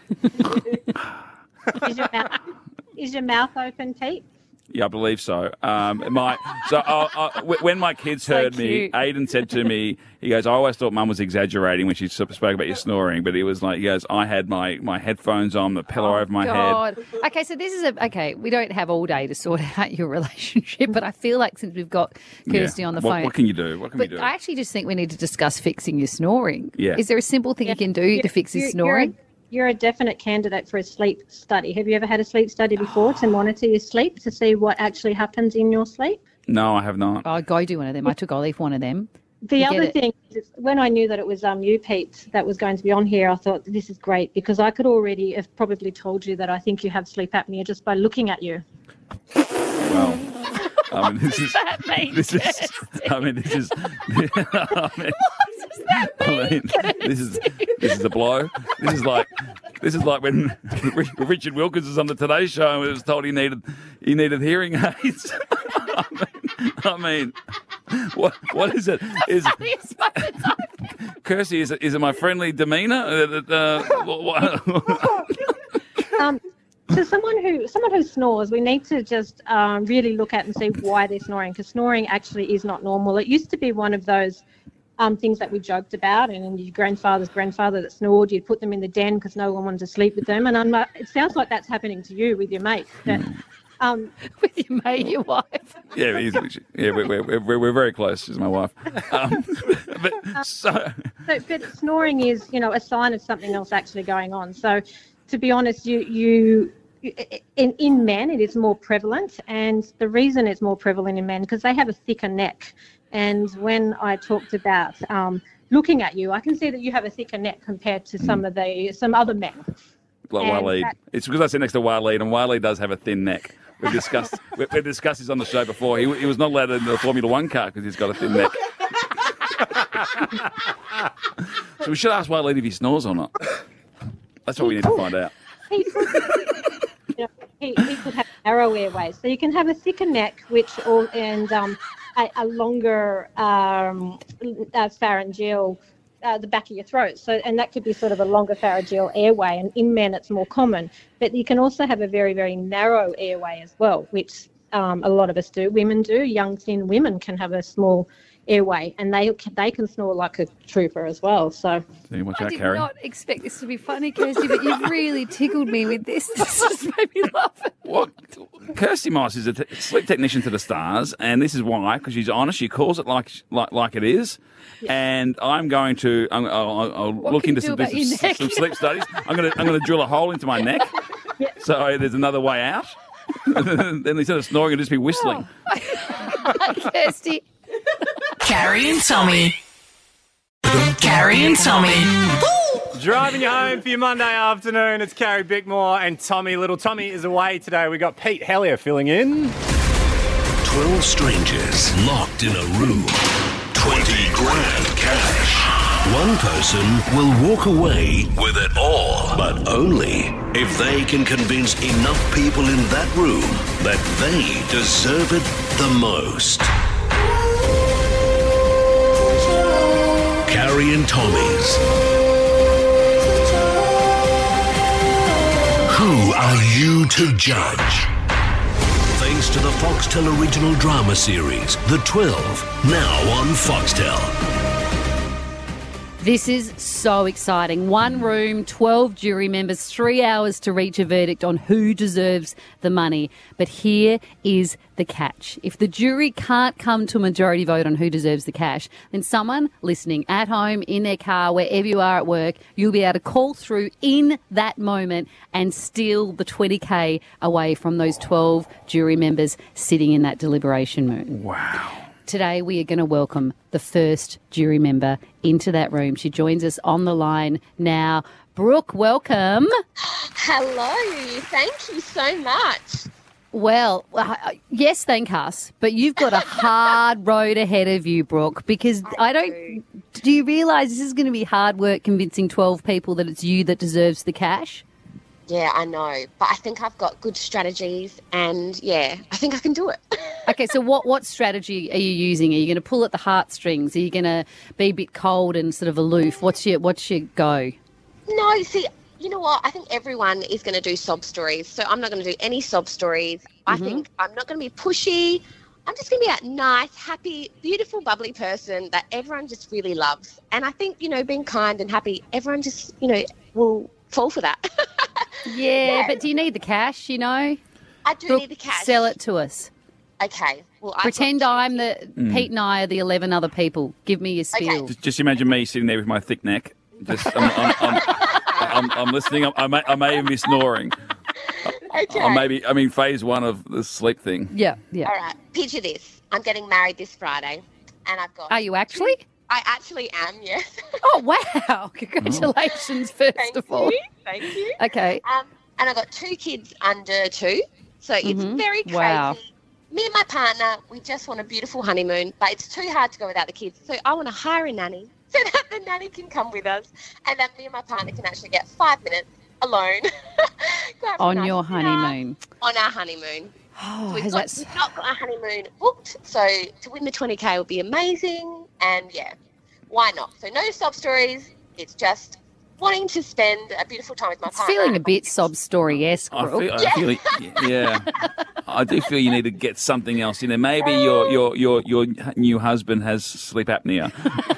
Is your mouth, is your mouth open, Pete?
Yeah, I believe so. Um, my so I, I, w- when my kids
So
heard me,
cute.
Aiden said to me, he goes, "I always thought Mum was exaggerating when she sp- spoke about your snoring, but he was like, he goes, I had my, my headphones on, the pillow over my head."
God. Okay, so this is a okay. We don't have all day to sort out your relationship, but I feel like since we've got Kirsty
Yeah.
on the
What-
phone,
what can you do? What can we
but
do?
I actually just think we need to discuss fixing your snoring.
Yeah.
Is there a simple thing you can do to fix your
You're-
snoring?
You're a, you're a definite candidate for a sleep study. Have you ever had a sleep study before to monitor your sleep to see what actually happens in your sleep?
No, I have not.
Oh, go do one of them. I took Olive one of them.
The
You get
other
it.
thing is when I knew that it was um, you, Pete, that was going to be on here, I thought this is great because I could already have probably told you that I think you have sleep apnea just by looking at you.
Well, I mean, this is
that mean,
this is. I mean, this is. I mean, I mean, this is this is a blow. This is like this is like when Richard Wilkins was on the Today Show and was told he needed he needed hearing aids. I mean, I mean, what what is it? Is Kirsty? Is it is it my friendly demeanour? Uh, uh, what-
Um, so someone who someone who snores, we need to just um, really look at and see why they're snoring, because snoring actually is not normal. It used to be one of those um, things that we joked about, and your grandfather's grandfather that snored, you'd put them in the den because no one wanted to sleep with them. And I'm like, it sounds like that's happening to you with your mate. That Um,
With your mate, your wife.
Yeah, he's, yeah, we're, we're, we're, we're very close. She's my wife. Um, but so,
so, but snoring is, you know, a sign of something else actually going on. So, to be honest, you you in in men it is more prevalent, and the reason it's more prevalent in men because they have a thicker neck. And when I talked about um, looking at you, I can see that you have a thicker neck compared to some of the some other men.
like
And
Waleed.
that-
It's because I sit next to Waleed, and Waleed does have a thin neck. We've discussed we- we've discussed this on the show before. He, he was not allowed in the Formula One car because he's got a thin neck. So we should ask Waleed if he snores or not. That's what we need to find out.
He could, you know, he, he could have narrow airways. So you can have a thicker neck, which all and um, a, a longer um, uh, pharyngeal, uh, the back of your throat. So and that could be sort of a longer pharyngeal airway. And in men, it's more common. But you can also have a very very narrow airway as well, which um, a lot of us do. Women do. Young thin women can have a small airway, and they they can snore like a trooper as well. So
See, watch
I
out,
did
Carrie.
not expect this to be funny, Kirsty, but you've really tickled me with this. This just made me laugh.
What? Kirsty Moss is a te- sleep technician to the stars, and this is why, because she's honest. She calls it like like, like it is. And I'm going to I'm, I'll, I'll look
can
into
you
some,
do about
some,
your neck?
some sleep studies. I'm going to I'm going to drill a hole into my neck, so there's another way out. Then instead of snoring, it'll just be whistling.
Kirsty.
Carrie and Tommy. Carrie and Tommy.
Driving you home for your Monday afternoon, it's Carrie Bickmore and Tommy Little. Tommy is away today. We got Pete Hellier filling in.
Twelve strangers locked in a room. Twenty grand cash. One person will walk away with it all, but only if they can convince enough people in that room that they deserve it the most. Carrie and Tommy's. Who are you to judge? Thanks to the Foxtel original drama series, The twelve, now on Foxtel.
This is so exciting. One room, twelve jury members, three hours to reach a verdict on who deserves the money. But here is the catch. If the jury can't come to a majority vote on who deserves the cash, then someone listening at home, in their car, wherever you are at work, you'll be able to call through in that moment and steal the twenty K away from those twelve jury members sitting in that deliberation room.
Wow.
Today we are going to welcome the first jury member into that room. She joins us on the line now. Brooke, welcome.
Hello. Thank you so much.
Well, uh, yes, thank us, but you've got a hard road ahead of you, Brooke, because I, I don't... Do. do you realise this is going to be hard work convincing twelve people that it's you that deserves the cash?
Yeah, I know, but I think I've got good strategies and, yeah, I think I can do it.
Okay, so what, what strategy are you using? Are you going to pull at the heartstrings? Are you going to be a bit cold and sort of aloof? What's your, what's your go?
No, see, you know what? I think everyone is going to do sob stories, so I'm not going to do any sob stories. I
Mhm.
think I'm not going to be pushy. I'm just going to be that nice, happy, beautiful, bubbly person that everyone just really loves. And I think, you know, being kind and happy, everyone just, you know, will fall for that.
Yeah, but do you need the cash, you know?
I do
Brooke,
need the cash.
Sell it to us.
Okay. Well, I've
Pretend I'm the...
Mm.
Pete and I are the eleven other people. Give me your spiel.
Just, just imagine me sitting there with my thick neck. Just, I'm, I'm, I'm, I'm, I'm listening. I'm, I, may, I may even be snoring.
Okay.
I may be, I mean, phase one of the sleep thing.
Yeah, yeah.
All right. Picture this. I'm getting married this Friday, and I've got...
Are you actually?
I actually am, yes.
Oh, wow. Congratulations, first
Thank
of all.
you. Thank you.
Okay.
Um, and I've got two kids under two, so it's
Mhm.
very crazy.
Wow.
Me and my partner, we just want a beautiful honeymoon, but it's too hard to go without the kids. So I want to hire a nanny so that the nanny can come with us, and that me and my partner can actually get five minutes alone Go out for a
On
nice
your
dinner
honeymoon.
On our honeymoon.
Oh,
So we've,
has
got,
that-
we've not got our honeymoon booked, so to win the twenty K would be amazing, and yeah, why not? So no sob stories, it's just wanting to spend a beautiful time with my
It's
partner.
feeling a bit sob story-esque,
I
Brooke.
feel, I feel yeah. I do feel you need to get something else in there. Maybe your your your your new husband has sleep apnea,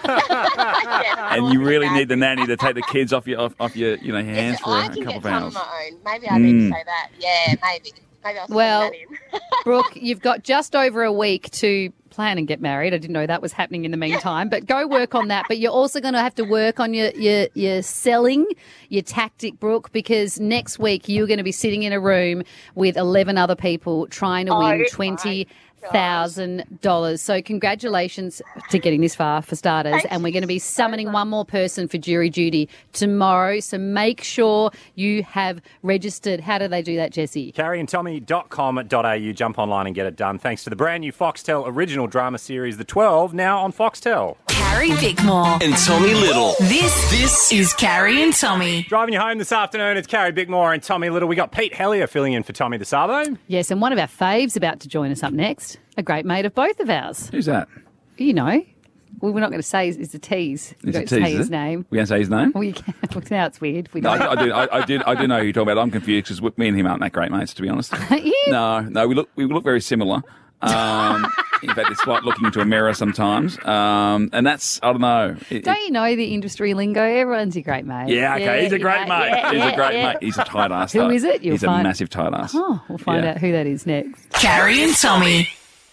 and you really need the nanny to take the kids off your off, off your you know hands for
I
a
can
couple
get
of
time on
hours.
my own. Maybe I need
Mm.
to say that. Yeah, maybe. Maybe I'll
Well,
send that in.
Brooke, you've got just over a week to plan and get married. I didn't know that was happening in the meantime, but go work on that. But you're also going to have to work on your, your, your selling, your tactic, Brooke, because next week you're going to be sitting in a room with eleven other people trying to
Oh,
win
my
twenty thousand dollars. So congratulations to getting this far, for starters.
Thank
and we're going to be summoning one more person for jury duty tomorrow. So make sure you have registered. How do they do that, Jesse?
carrie and tommy dot com dot a u. Jump online and get it done. Thanks to the brand new Foxtel original drama series, The twelve, now on Foxtel.
Carrie Bickmore.
And Tommy Little.
This, this is Carrie and Tommy.
Driving you home this afternoon, it's Carrie Bickmore and Tommy Little. We got Pete Hellier filling in for Tommy the Sabo.
Yes, and one of our faves about to join us up next. A great mate of both of ours.
Who's that?
You know. Well, we're not going to say is a tease. We've got
It's
to
a
say
tease, is
his
it?
name.
We can't say his name?
Well, you can. Well, now it's weird. if We
No,
don't.
I, I do. I, I do. I do know who you're talking about. I'm confused because me and him aren't that great mates, to be honest.
Yeah.
No, no, we look we look very similar. Um, in fact, it's like looking into a mirror sometimes. Um, and that's I don't know. It-
Don't you know the industry lingo? Everyone's a great mate.
yeah, okay. He's a great
yeah,
mate.
yeah,
He's
yeah,
a great
yeah.
mate. He's a tight ass.
Who
though.
is it? You'll
He's
find-
a massive tight ass.
Oh, we'll find
Yeah.
out who that is next.
Carrie and Tommy.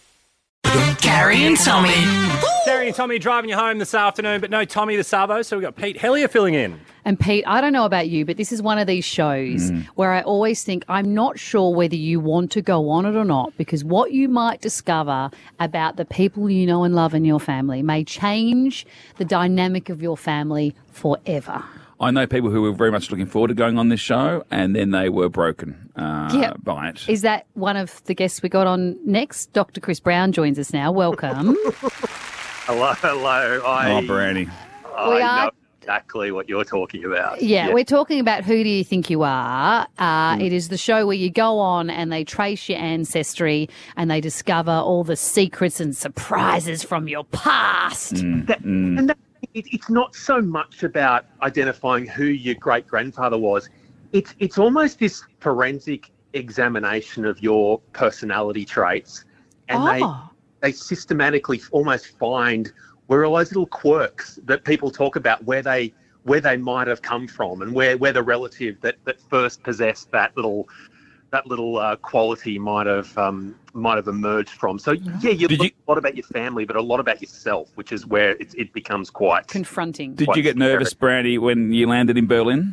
Carrie and Tommy.
Carrie and Tommy driving you home this afternoon, but no Tommy the Sabo, so we've got Pete Hellier filling in.
And Pete, I don't know about you, but this is one of these shows
Mm.
where I always think I'm not sure whether you want to go on it or not, because what you might discover about the people you know and love in your family may change the dynamic of your family forever.
I know people who were very much looking forward to going on this show, and then they were broken uh,
Yeah.
by it.
Is that one of the guests we got on next? Doctor Chris Brown joins us now. Welcome.
Hello, hello. I,
Oh, Brandy.
I
We are-
know exactly what you're talking about.
Yeah, we're talking about Who Do You Think You Are? Uh,
Mm.
It is the show where you go on and they trace your ancestry and they discover all the secrets and surprises from your past.
That- And that, it, it's not so much about identifying who your great grandfather was. It's it's almost this forensic examination of your personality traits, and
Oh.
they they systematically almost find where all those little quirks that people talk about, where they where they might have come from, and where, where the relative that, that first possessed that little that little uh, quality might have um, might have emerged from. So yeah, you
Did
learn
you-
a lot about your family, but a lot about yourself, which is where it, it becomes quite
confronting.
Did you get nervous, Brandy, when you landed in Berlin?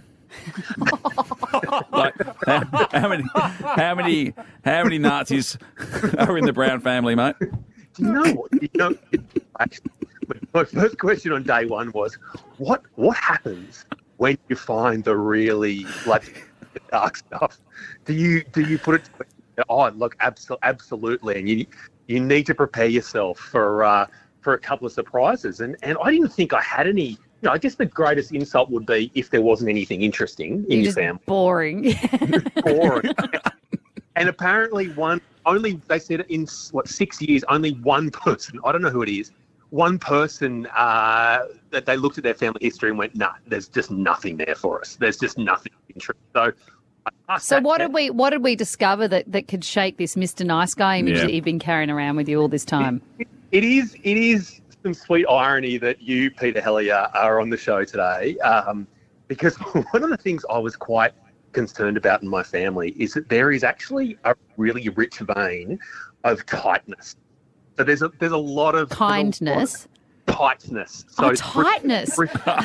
like how, how many, how many, how many Nazis are in the Brown family, mate?
Do you know what? You know, actually, my first question on day one was, what what happens when you find the really like dark stuff? Do you do you put it? To, oh, look, abso- absolutely, and you you need to prepare yourself for uh, for a couple of surprises. And and I didn't think I had any. You know, I guess the greatest insult would be if there wasn't anything interesting in
You're
your
just
family.
boring.
Boring. And apparently one, only, they said in, what, six years, only one person, I don't know who it is, one person uh, that they looked at their family history and went, nah, there's just nothing there for us. There's just nothing interesting. So, I asked
So
that
what
cat-
did we what did we discover that, that could shake this Mister Nice Guy image
Yeah.
that you've been carrying around with you all this time?
It is, it is some sweet irony that you, Peter Hellier, are on the show today, um, because one of the things I was quite concerned about in my family is that there is actually a really rich vein of tightness. So there's a there's a lot of
Kindness.
there's a lot of tightness. So
Oh, tightness.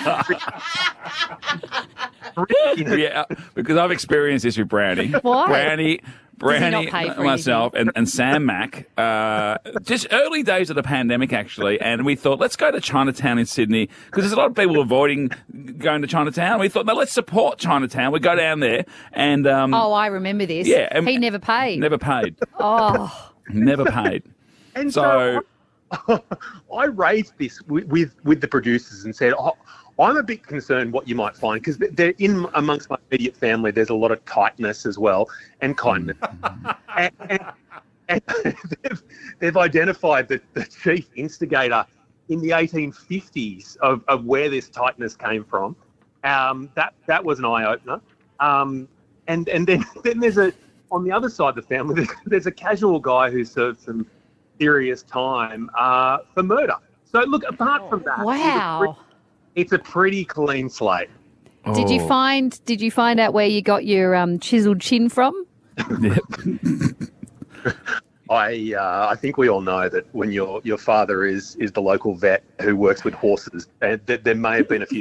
yeah, because I've experienced this with Brandy.
Why?
Brandy, Brandy,
not pay for
myself, and, and Sam Mack. Uh, just early days of the pandemic, actually, and we thought, let's go to Chinatown in Sydney because there's a lot of people avoiding going to Chinatown. We thought, no, let's support Chinatown. We go down there, and um,
Oh, I remember this.
yeah, and-
he never paid.
never paid,
Oh,
never paid.
And
so,
so I raised this with, with, with the producers and said, oh, I'm a bit concerned what you might find because they're in amongst my immediate family. There's a lot of tightness as well and kindness. and, and, and they've, they've identified the, the chief instigator in the eighteen fifties of, of where this tightness came from. Um, that that was an eye opener. Um, and and then then there's a on the other side of the family. There's, there's a casual guy who served some serious time uh, for murder. So look, apart from that,
wow.
it's a pretty clean slate.
Did you
Oh.
find Did you find out where you got your um, chiseled chin from?
I uh, I think we all know that when your your father is is the local vet who works with horses, and th- there may have been a few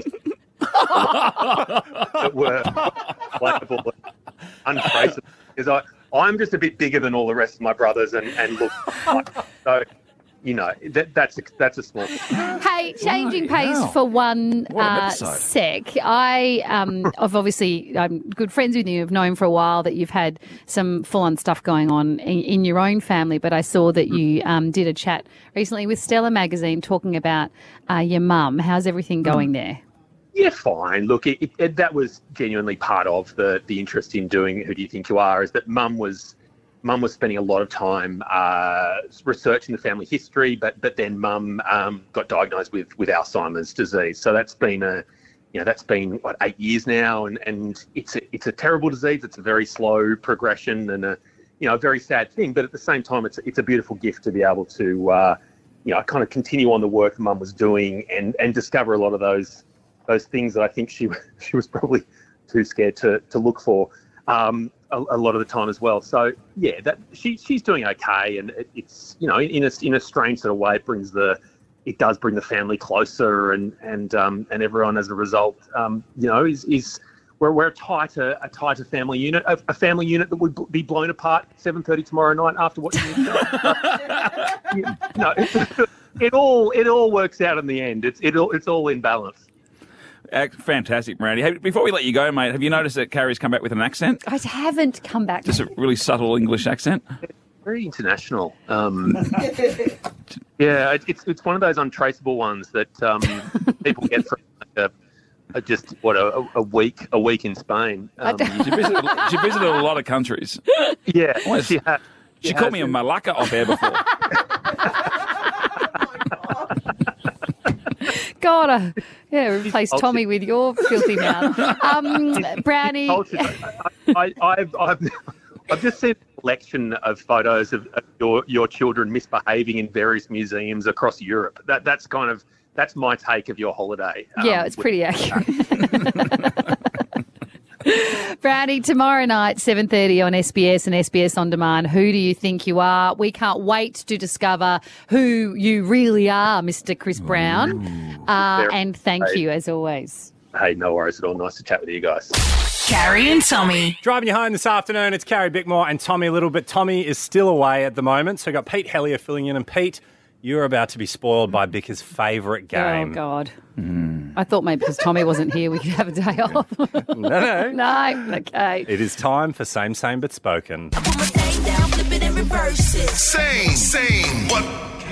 that were playable, untraceable. Because I I'm just a bit bigger than all the rest of my brothers, and and look, so you know that that's a, that's a small.
Hey, changing pace
wow.
for one
What an
uh,
episode.
sec. I, um, I've obviously, I'm good friends with you. I've known for a while that you've had some full-on stuff going on in, in your own family. But I saw that you um, did a chat recently with Stella Magazine talking about uh, your mum. How's everything going there?
Yeah, fine. Look, it, it, that was genuinely part of the the interest in doing Who Do You Think You Are? Is that Mum was. Mum was spending a lot of time uh, researching the family history, but but then Mum um, got diagnosed with, with Alzheimer's disease. So that's been a, you know, that's been what eight years now, and, and it's a, it's a terrible disease. It's a very slow progression and a, you know, a very sad thing. But at the same time, it's it's a beautiful gift to be able to, uh, you know, kind of continue on the work Mum was doing and, and discover a lot of those those things that I think she she was probably too scared to to look for. Um, A, a lot of the time as well. So yeah, that she she's doing okay, and it, it's you know in a in a strange sort of way, it brings the it does bring the family closer, and and um and everyone as a result, um you know is is we're we're a tighter a tighter family unit, a, a family unit that would b- be blown apart at seven thirty tomorrow night after watching the show. you know, it, it all it all works out in the end. It's it all it's all in balance.
Act- Fantastic, Brandy. Hey, before we let you go, mate, have you noticed that Carrie's come back with an accent?
I haven't come back.
Just a really subtle English accent?
Very international. Um, yeah, it, it's it's one of those untraceable ones that um, people get from like a, a just what a, a week a week in Spain. Um,
She visited, she visited a lot of countries.
yeah,
Almost-
she had.
She called me a malacca off air before.
God, uh, yeah, replace Tommy with your filthy mouth. Um, Brownie.
I, I, I've, I've, I've just seen a collection of photos of, of your, your children misbehaving in various museums across Europe. That that's kind of that's my take of your holiday.
Yeah,
Um,
it's pretty accurate. Brownie, tomorrow night, seven thirty on S B S and S B S On Demand. Who do you think you are? We can't wait to discover who you really are, Mister Chris Brown. Uh, and thank you, as always.
Hey, no worries at all. Nice to chat with you guys.
Carrie and Tommy.
Driving you home this afternoon, it's Carrie Bickmore and Tommy Little, but Tommy is still away at the moment. So we've got Pete Hellier filling in. And Pete, you're about to be spoiled by Bicker's favourite game.
Oh, God. I thought maybe because Tommy wasn't here, we could have a day off.
No, no.
No, okay.
It is time for Same, Same, But Spoken.
Same, same, but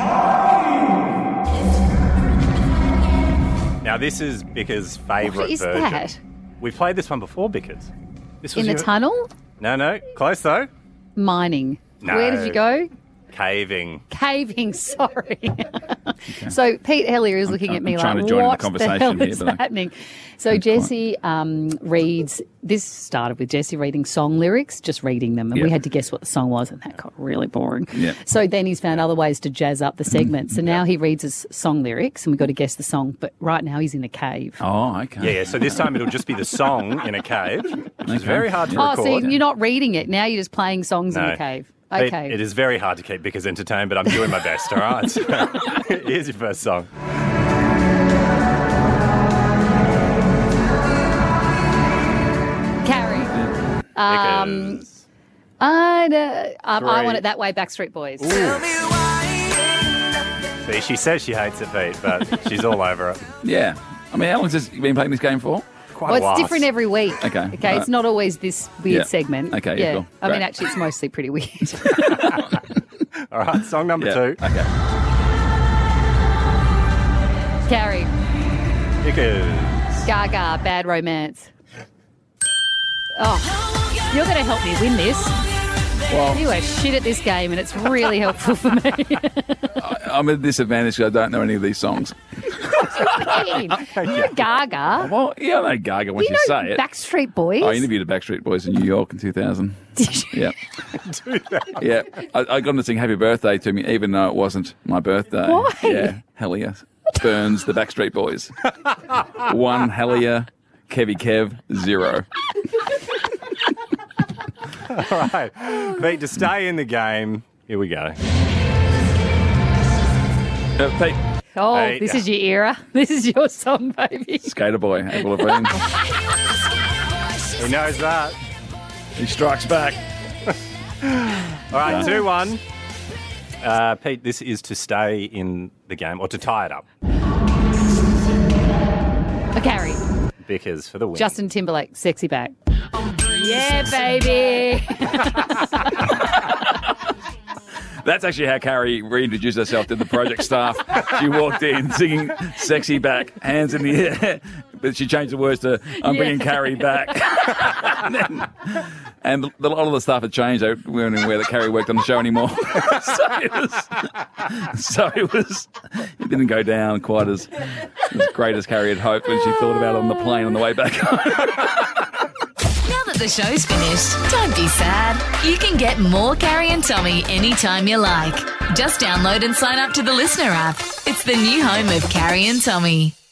Now, this is Bicker's favourite
What is
version.
that?
We've played this one before, Bickers. This
In the
your-
tunnel?
No, no. Close, though.
Mining.
No.
Where did you go?
Caving.
Caving, sorry. So Pete Hellier is looking
I'm-
at me
I'm trying
like,
to join in the
what the
conversation
hell
here,
is
but I-
happening? So Jesse um, reads, this started with Jesse reading song lyrics, just reading them, and
Yep.
we had to guess what the song was, and that got really boring.
Yep.
So then he's found other ways to jazz up the segment. So now he reads us song lyrics, and we've got to guess the song, but right now he's in a cave.
Oh, okay.
Yeah, so this time it'll just be the song in a cave, which is
Okay.
very hard to
Oh,
record.
so you're not reading it. Now you're just playing songs in
No.
the cave.
Pete,
Okay.
it is very hard to keep Bickers entertained, but I'm doing my best, all right? So, here's your first song.
Carrie. Um,
Bickers.
I, uh, um, I
Three.
Want It That Way, Backstreet Boys.
See, she says she hates it, Pete, but she's all over it.
Yeah. I mean, how long has this been playing this game for?
Quite
Well,
a while.
it's different every week.
Okay.
Okay,
All
it's
right.
not always this weird
Yeah.
segment.
Okay, yeah, cool.
I mean,
Great.
actually, it's mostly pretty weird.
All right, song number
Yeah.
two.
Okay.
Carrie,
Bickers.
Gaga, Bad Romance. Oh, you're going to help me win this.
Well,
You are shit at this game, and it's really helpful for me.
I'm at a disadvantage because I don't know any of these songs.
You know Gaga.
Well, yeah, I know Gaga once
You
you,
know
say it.
Backstreet Boys.
I interviewed the Backstreet Boys in New York in two thousand.
Did you?
Yeah. Yeah. I, I got them to sing Happy Birthday to me, even though it wasn't my birthday.
Why?
Yeah. Hellier. Burns, the Backstreet Boys. One Hellier, Kevy Kev, zero.
All right. Pete, to stay in the game, here we go.
Uh, Pete.
Oh,
Hey.
this is your era. This is your song, baby.
Skater boy, Avril Lavigne.
He knows that.
He strikes back.
All right, two one. Uh, Pete, this is to stay in the game or to tie it up.
A carry.
Bickers for the win.
Justin Timberlake, Sexy Back. Yeah, baby.
That's actually how Carrie reintroduced herself to the project staff. She walked in singing Sexy Back, hands in the air, but she changed the words to I'm bringing
Yeah.
Carrie back. and then, and a lot of the stuff had changed. They weren't aware that Carrie worked on the show anymore. so it was, so it was, it didn't go down quite as, as great as Carrie had hoped when she thought about it on the plane on the way back home.
Now that the show's finished, don't be sad. You can get more Carrie and Tommy anytime you like. Just download and sign up to the Listener app. It's the new home of Carrie and Tommy.